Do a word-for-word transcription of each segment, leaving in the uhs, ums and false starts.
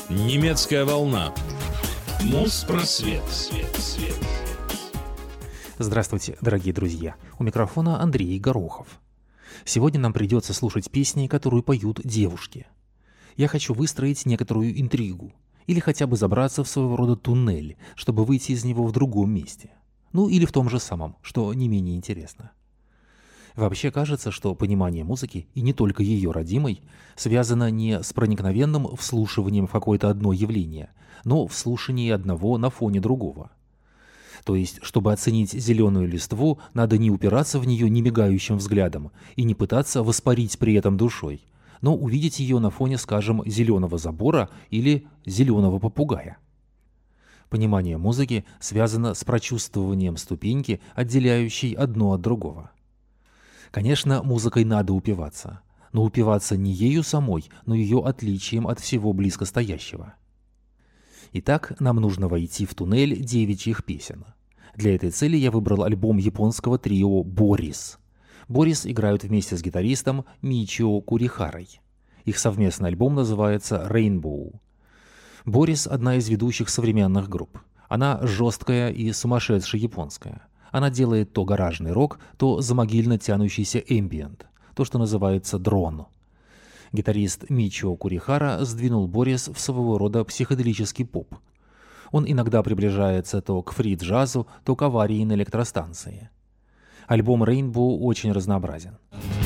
Немецкая волна. Моспросвет. Свет, свет. Здравствуйте, дорогие друзья. У микрофона Андрей Горохов. Сегодня нам придется слушать песни, которую поют девушки. Я хочу выстроить некоторую интригу, или хотя бы забраться в своего рода туннель, чтобы выйти из него в другом месте. Ну или в том же самом, что не менее интересно. Вообще кажется, что понимание музыки, и не только ее родимой, связано не с проникновенным вслушиванием в какое-то одно явление, но в слушании одного на фоне другого. То есть, чтобы оценить зеленую листву, надо не упираться в нее немигающим взглядом и не пытаться воспарить при этом душой, но увидеть ее на фоне, скажем, зеленого забора или зеленого попугая. Понимание музыки связано с прочувствованием ступеньки, отделяющей одно от другого. Конечно, музыкой надо упиваться, но упиваться не ею самой, но ее отличием от всего близкостоящего. Итак, нам нужно войти в туннель девичьих песен. Для этой цели я выбрал альбом японского трио «Борис». «Борис» играют вместе с гитаристом Мичио Курихарой. Их совместный альбом называется «Rainbow». «Борис» — одна из ведущих современных групп. Она жесткая и сумасшедшая японская. Она делает то гаражный рок, то замогильно тянущийся эмбиент, то, что называется дрон. Гитарист Мичио Курихара сдвинул Борис в своего рода психоделический поп. Он иногда приближается то к фри-джазу, то к аварии на электростанции. Альбом Rainbow очень разнообразен.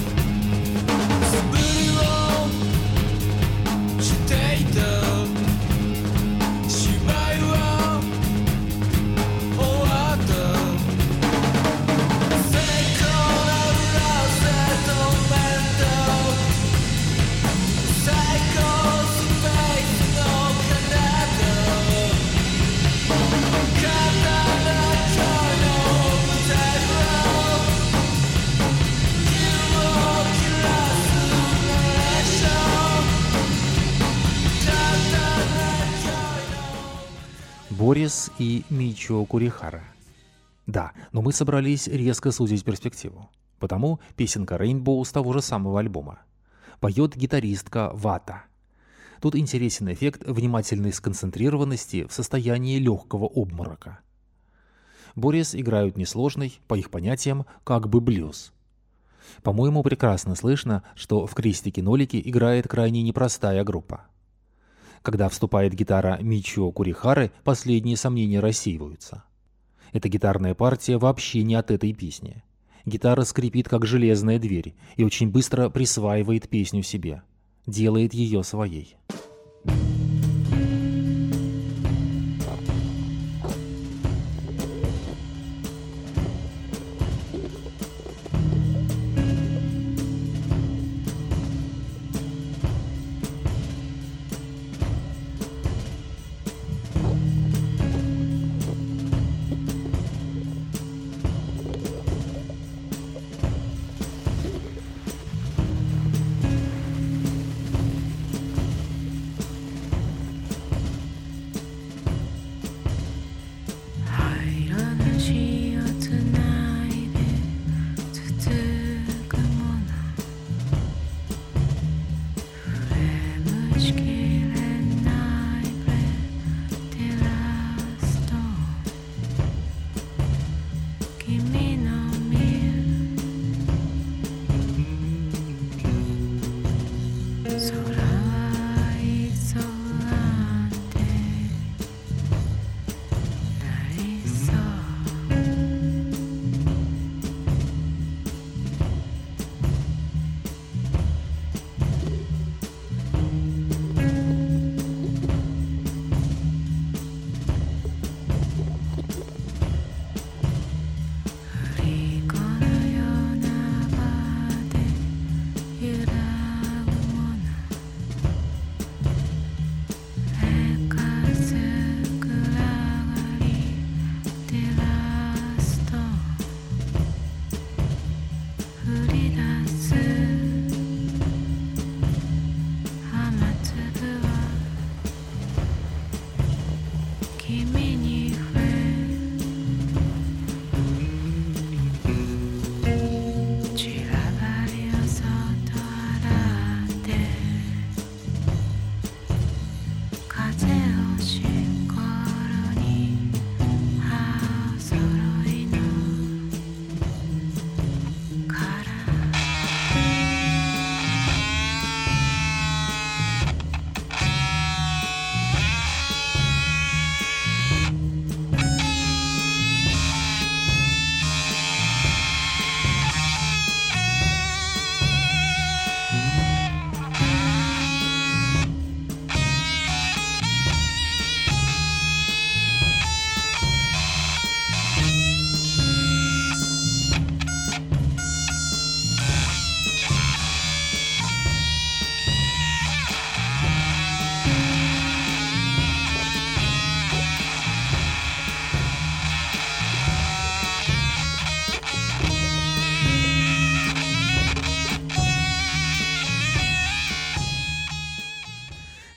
Борис и Мичио Курихара. Да, но мы собрались резко сузить перспективу. Потому песенка Rainbow с того же самого альбома. Поет гитаристка Вата. Тут интересен эффект внимательной сконцентрированности в состоянии легкого обморока. Борис играют несложный, по их понятиям, как бы блюз. По-моему, прекрасно слышно, что в крестике-нолике играет крайне непростая группа. Когда вступает гитара Мичио Курихары, последние сомнения рассеиваются. Эта гитарная партия вообще не от этой песни. Гитара скрипит, как железная дверь, и очень быстро присваивает песню себе. Делает ее своей.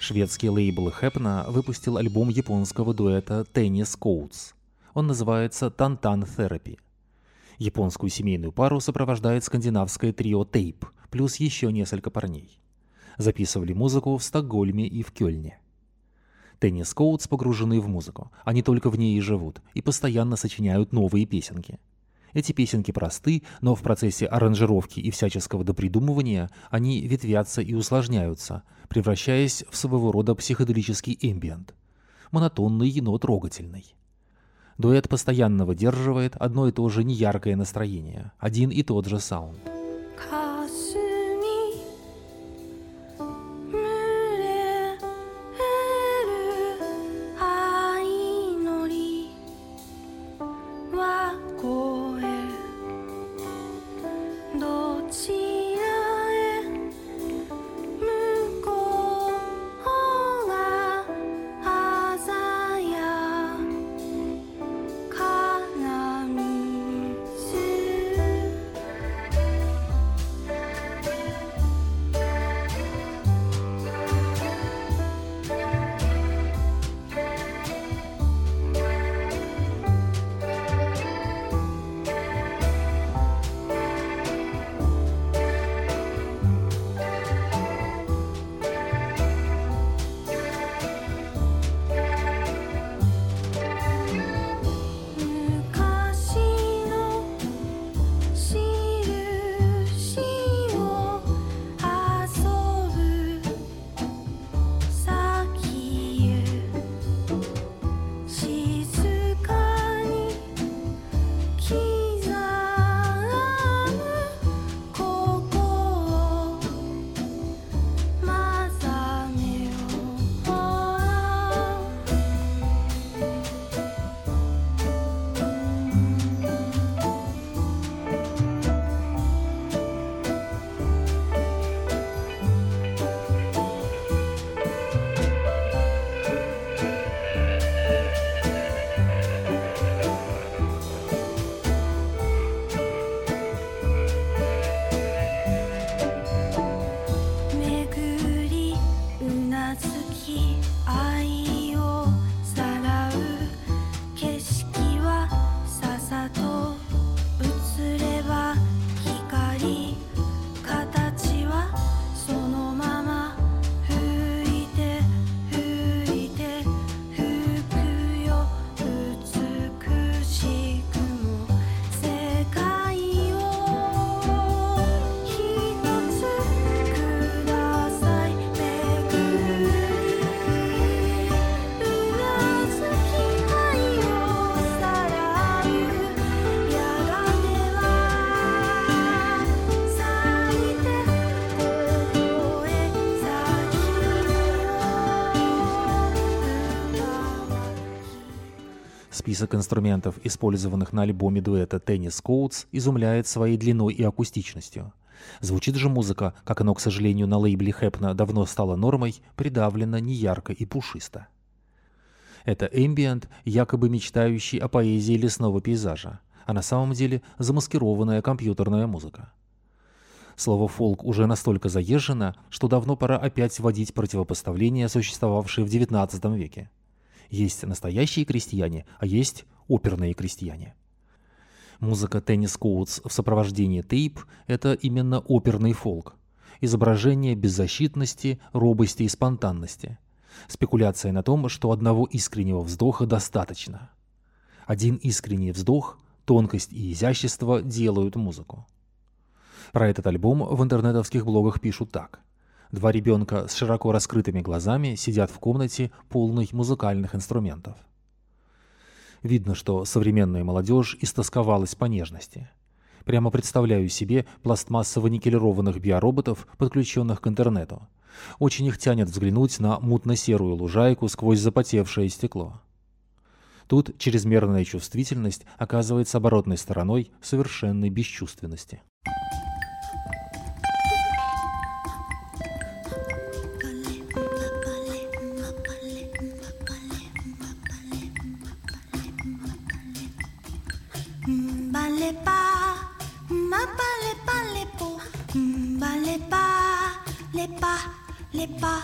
Шведский лейбл Хэпна выпустил альбом японского дуэта Tennis Coats. Он называется «Тантан Therapy». Японскую семейную пару сопровождает скандинавское трио Tape, плюс еще несколько парней. Записывали музыку в Стокгольме и в Кёльне. Tennis Coats погружены в музыку, они только в ней и живут, и постоянно сочиняют новые песенки. Эти песенки просты, но в процессе аранжировки и всяческого допридумывания они ветвятся и усложняются, превращаясь в своего рода психоделический эмбиент. Монотонный, но трогательный. Дуэт постоянно выдерживает одно и то же неяркое настроение, один и тот же саунд. Список инструментов, использованных на альбоме дуэта Tennis Coats, изумляет своей длиной и акустичностью. Звучит же музыка, как оно, к сожалению, на лейбле Хэпна давно стало нормой, придавлено неярко и пушисто. Это эмбиент, якобы мечтающий о поэзии лесного пейзажа, а на самом деле замаскированная компьютерная музыка. Слово «фолк» уже настолько заезжено, что давно пора опять вводить противопоставления, существовавшие в девятнадцатом веке. Есть настоящие крестьяне, а есть оперные крестьяне. Музыка Tennis Coats в сопровождении Tape – это именно оперный фолк. Изображение беззащитности, робости и спонтанности. Спекуляция на том, что одного искреннего вздоха достаточно. Один искренний вздох, тонкость и изящество делают музыку. Про этот альбом в интернетовских блогах пишут так. Два ребенка с широко раскрытыми глазами сидят в комнате, полной музыкальных инструментов. Видно, что современная молодежь истосковалась по нежности. Прямо представляю себе пластмассово-никелированных биороботов, подключенных к интернету. Очень их тянет взглянуть на мутно-серую лужайку сквозь запотевшее стекло. Тут чрезмерная чувствительность оказывается оборотной стороной совершенной бесчувственности. Les pas,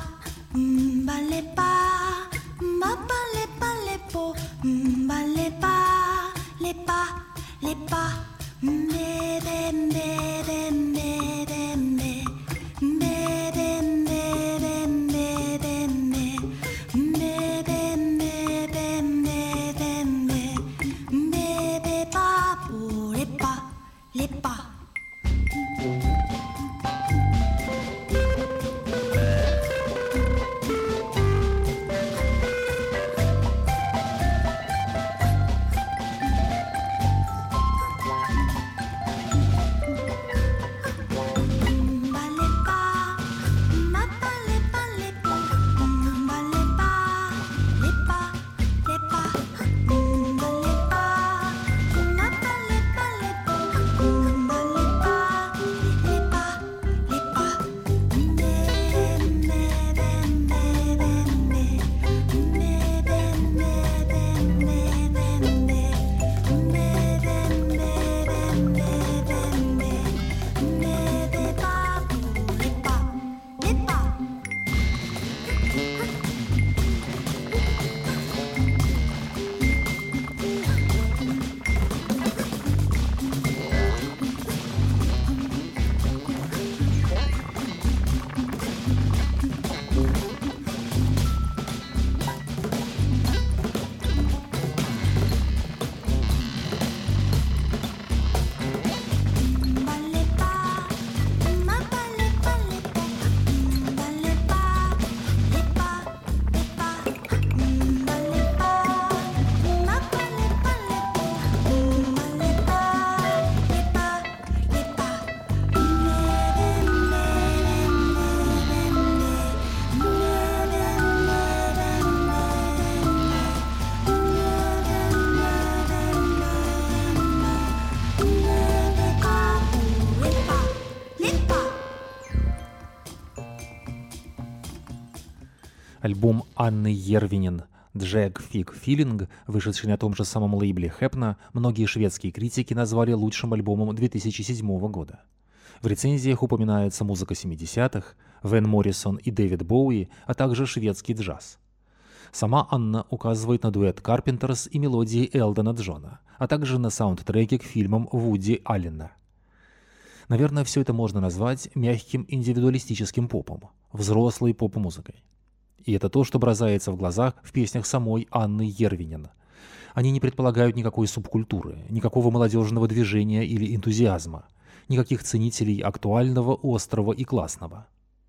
Альбом Анны Järvinen «Drag Fig Feeling», вышедший на том же самом лейбле Häppna, многие шведские критики назвали лучшим альбомом две тысячи седьмого года. В рецензиях упоминается музыка семидесятых, Вэн Моррисон и Дэвид Боуи, а также шведский джаз. Сама Анна указывает на дуэт Carpenters и мелодии Элтона Джона, а также на саундтреки к фильмам Вуди Аллена. Наверное, все это можно назвать мягким индивидуалистическим попом, взрослой поп-музыкой. И это то, что бросается в глазах в песнях самой Анны Järvinen. Они не предполагают никакой субкультуры, никакого молодежного движения или энтузиазма, никаких ценителей актуального, острого и классного.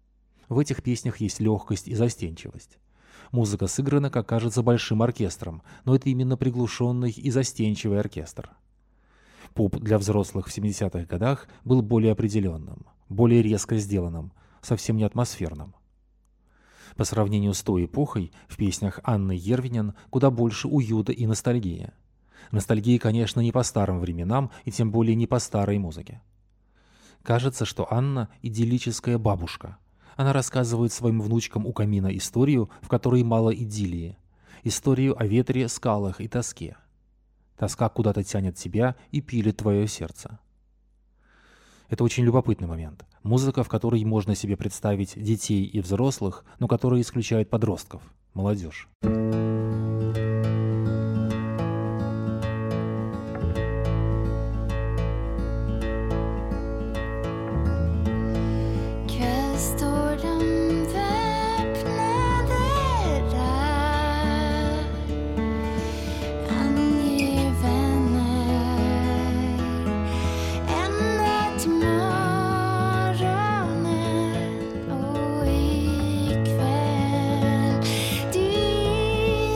В этих песнях есть легкость и застенчивость. Музыка сыграна, как кажется, большим оркестром, но это именно приглушенный и застенчивый оркестр. Поп для взрослых в семидесятых годах был более определенным, более резко сделанным, совсем не атмосферным. По сравнению с той эпохой, в песнях Анны Järvinen куда больше уюта и ностальгии. Ностальгии, конечно, не по старым временам и тем более не по старой музыке. Кажется, что Анна – идиллическая бабушка. Она рассказывает своим внучкам у камина историю, в которой мало идиллии. Историю о ветре, скалах и тоске. Тоска куда-то тянет тебя и пилит твое сердце. Это очень любопытный момент. Музыка, в которой можно себе представить детей и взрослых, но которая исключает подростков, молодежь. Ikväll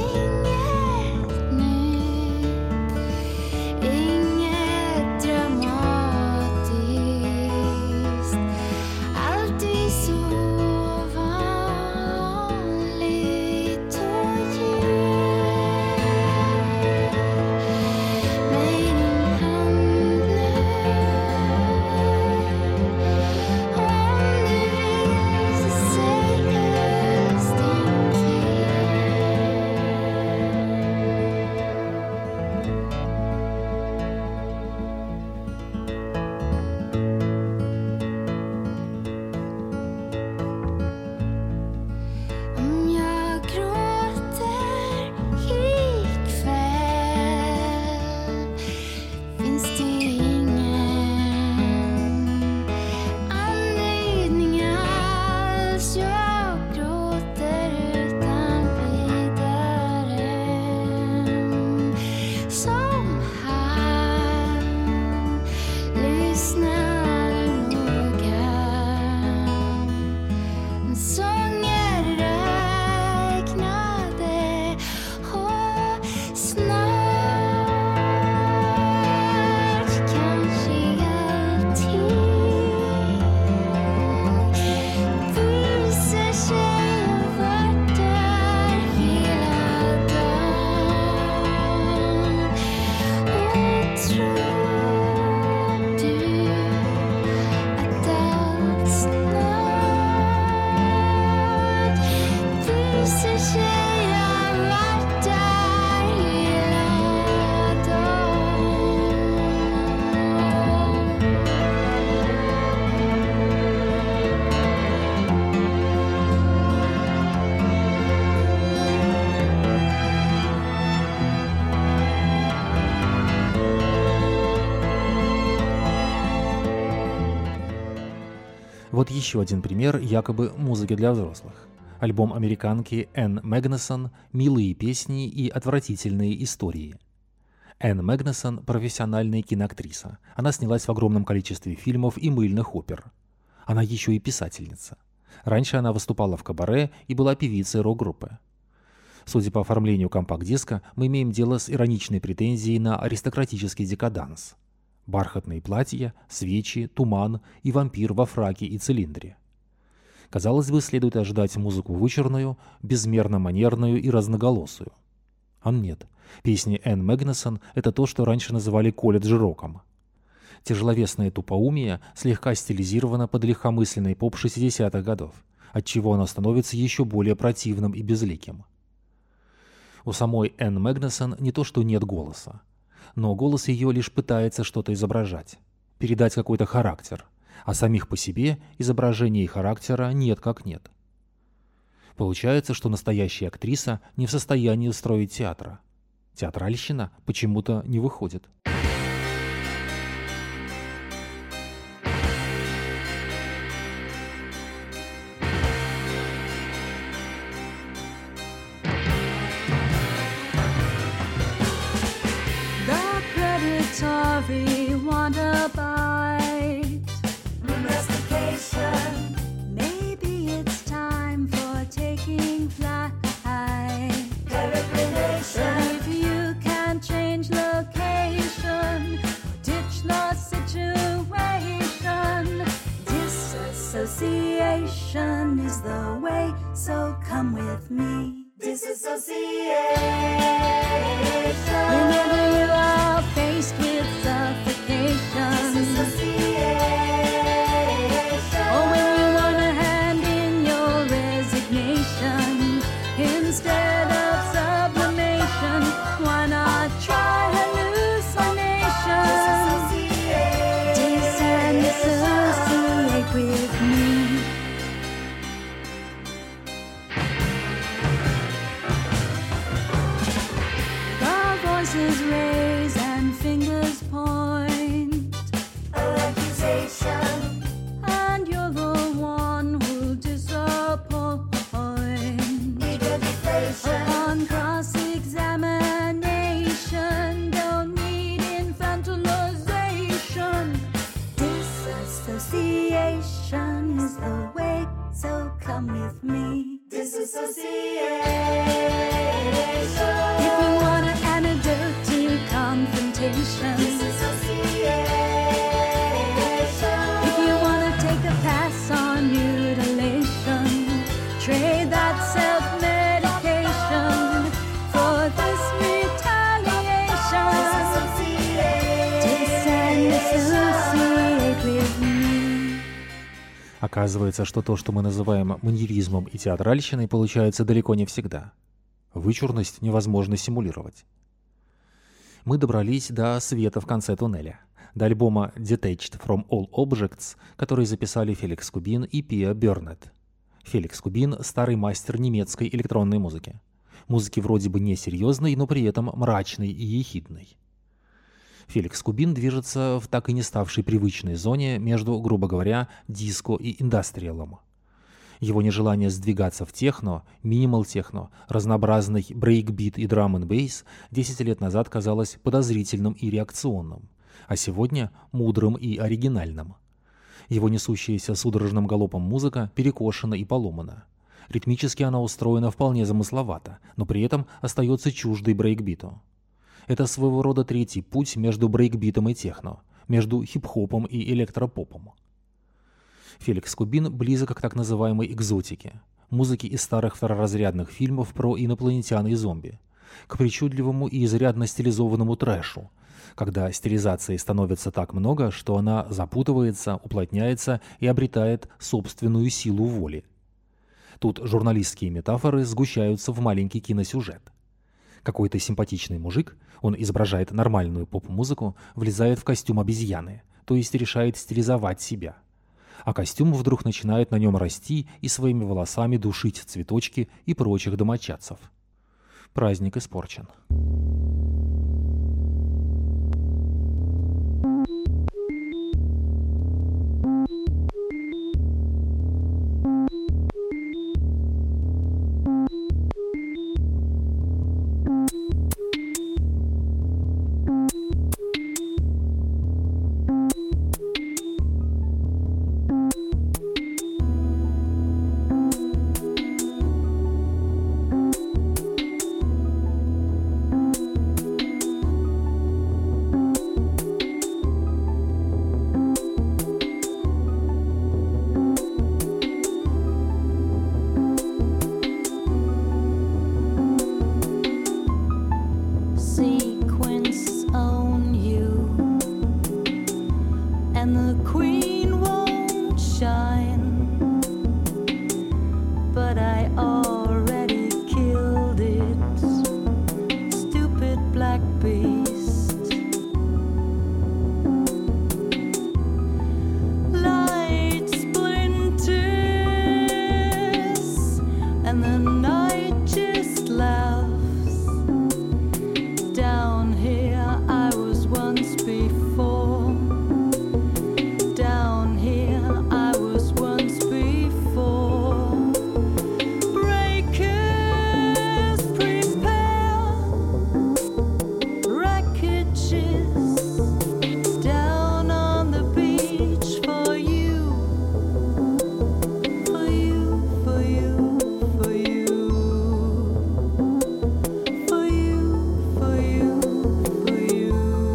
Вот еще один пример якобы музыки для взрослых. Альбом американки Энн Мэгнусон «Милые песни и отвратительные истории». Энн Мэгнусон – профессиональная киноактриса. Она снялась в огромном количестве фильмов и мыльных опер. Она еще и писательница. Раньше она выступала в кабаре и была певицей рок-группы. Судя по оформлению компакт-диска, мы имеем дело с ироничной претензией на аристократический декаданс. Бархатные платья, свечи, туман и вампир во фраке и цилиндре. Казалось бы, следует ожидать музыку вычурную, безмерно манерную и разноголосую. А нет. Песни Энн Мэгнусон – это то, что раньше называли колледж-роком. Тяжеловесное тупоумие слегка стилизировано под легкомысленный поп шестидесятых годов, отчего оно становится еще более противным и безликим. У самой Энн Мэгнусон не то что нет голоса, но голос ее лишь пытается что-то изображать, передать какой-то характер, а самих по себе изображения и характера нет как нет. Получается, что настоящая актриса не в состоянии устроить театра. Театральщина почему-то не выходит. Predatory want a bite. Investigation. Maybe it's time for taking flight. Peregrination. If you can't change location, ditch the situation. Disassociation is the way, so come with me. Disassociation. Whenever you are faced with suffocation, disassociation. Or when you want to hand in your resignation, instead of sublimation, why not try hallucination? Disassociate. Disassociate with me. Voices raise and fingers point. Accusation. And you're the one who'll disappoint. Eager deflation. Upon cross-examination, don't need infantilization. Disassociation is the way, so come with me. Disassociation. If you want an antidote to confrontation, disassociation. If you want to take a pass on mutilation, trade that self-medication for this retaliation. Disassociate with me. Оказывается, что то, что мы называем маньеризмом и театральщиной, получается далеко не всегда. Вычурность невозможно симулировать. Мы добрались до света в конце туннеля, до альбома Detached from All Objects, который записали Феликс Кубин и Пиа Бёрнетт. Феликс Кубин – старый мастер немецкой электронной музыки. Музыки вроде бы несерьезной, но при этом мрачной и ехидной. Феликс Кубин движется в так и не ставшей привычной зоне между, грубо говоря, диско и индастриалом. Его нежелание сдвигаться в техно, минимал-техно, разнообразный брейкбит и драм-н-бейс десять лет назад казалось подозрительным и реакционным, а сегодня мудрым и оригинальным. Его несущаяся судорожным галопом музыка перекошена и поломана. Ритмически она устроена вполне замысловато, но при этом остается чуждой брейкбиту. Это своего рода третий путь между брейкбитом и техно, между хип-хопом и электропопом. Феликс Кубин близок к так называемой экзотике, музыке из старых второразрядных фильмов про инопланетян и зомби, к причудливому и изрядно стилизованному трэшу, когда стилизации становится так много, что она запутывается, уплотняется и обретает собственную силу воли. Тут журналистские метафоры сгущаются в маленький киносюжет. Какой-то симпатичный мужик, он изображает нормальную поп-музыку, влезает в костюм обезьяны, то есть решает стилизовать себя. А костюм вдруг начинает на нем расти и своими волосами душить цветочки и прочих домочадцев. Праздник испорчен. Sequence on you, and the queen won't shine, but I already killed it, stupid black beast. Light splinters, and the night just laughs. Down here I was once before. Down here I was once before. Breakers prepare, wreckages down on the beach for you, for you, for you, for you. For you, for you, for you.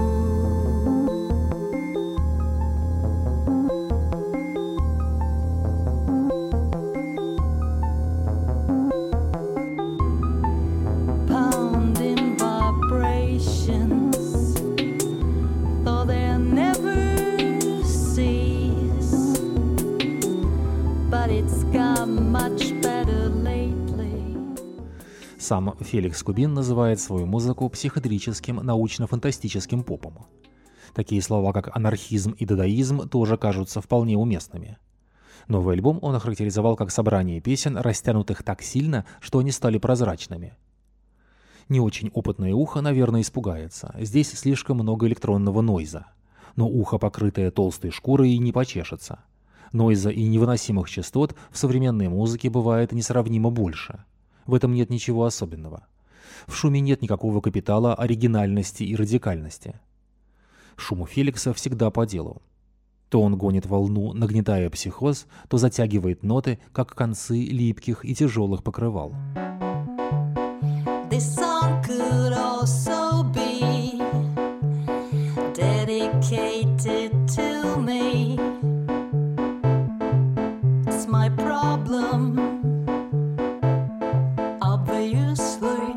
Pounding vibrations, though they'll never cease, but it's got much better lately. Сам Феликс Кубин называет свою музыку психоделическим научно-фантастическим попом. Такие слова, как анархизм и дадаизм, тоже кажутся вполне уместными. Новый альбом он охарактеризовал как собрание песен, растянутых так сильно, что они стали прозрачными. Не очень опытное ухо, наверное, испугается. Здесь слишком много электронного нойза. Но ухо, покрытое толстой шкурой, не почешется. Нойза и невыносимых частот в современной музыке бывает несравнимо больше. В этом нет ничего особенного. В шуме нет никакого капитала оригинальности и радикальности. Шум у Феликса всегда по делу. То он гонит волну, нагнетая психоз, то затягивает ноты, как концы липких и тяжелых покрывал. This song could also be dedicated to me. It's my problem, obviously.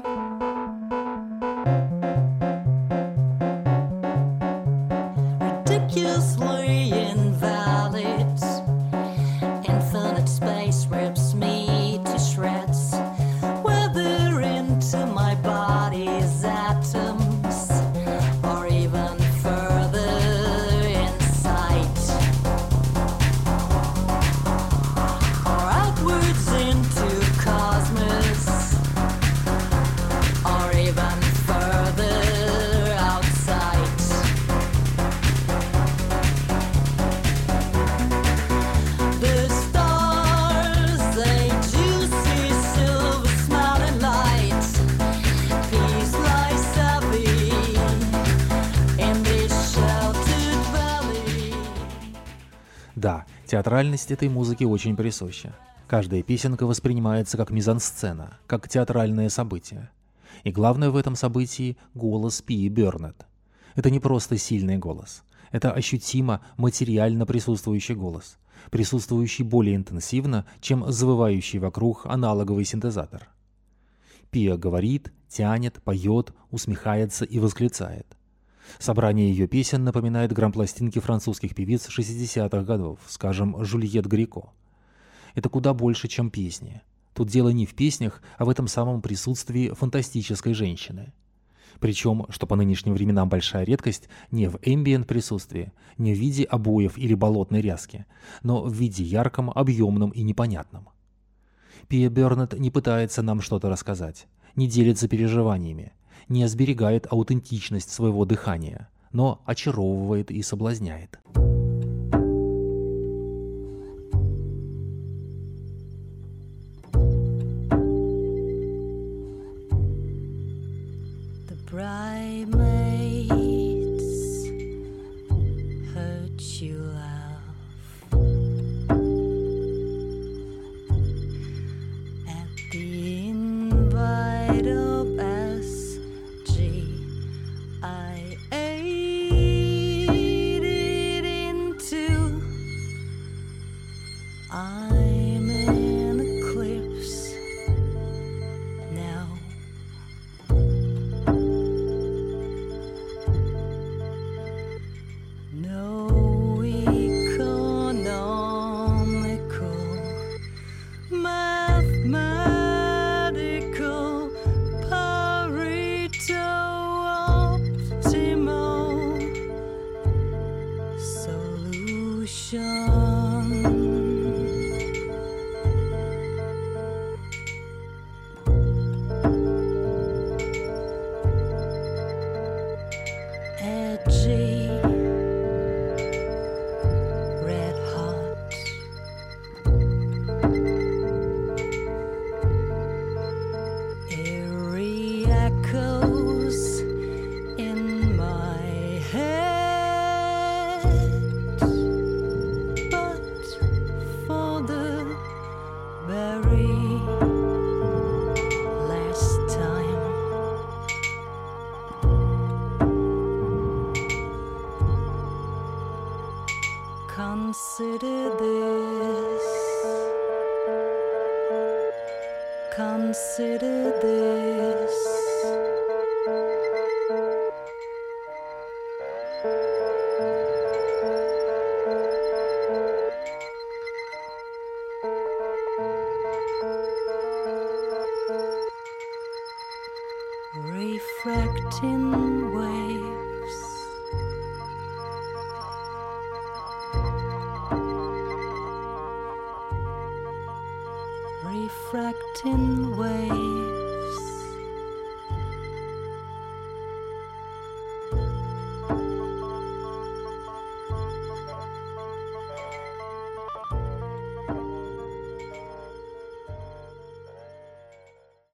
Ridiculously invalid. Infinite space rips me to shreds. Whether into my body's atoms or even further inside, or outwards into cosmos, or even further outside. The stars, they juicy silver smiling light. Peace lies heavy in this sheltered valley. Да, театральность этой музыки очень присуща. Каждая песенка воспринимается как мизансцена, как театральное событие. И главное в этом событии — голос Пии Бёрнетт. Это не просто сильный голос. Это ощутимо, материально присутствующий голос, присутствующий более интенсивно, чем завывающий вокруг аналоговый синтезатор. Пия говорит, тянет, поет, усмехается и восклицает. Собрание ее песен напоминает грампластинки французских певиц шестидесятых годов, скажем, Жюльет Греко. Это куда больше, чем песни. Тут дело не в песнях, а в этом самом присутствии фантастической женщины. Причем, что по нынешним временам большая редкость, не в эмбиент присутствии, не в виде обоев или болотной ряски, но в виде ярком, объемном и непонятном. Пия Бёрнетт не пытается нам что-то рассказать, не делится переживаниями, не сберегает аутентичность своего дыхания, но очаровывает и соблазняет. echoes in my head. But for the very last time, consider this. Consider this. Refracting waves, refracting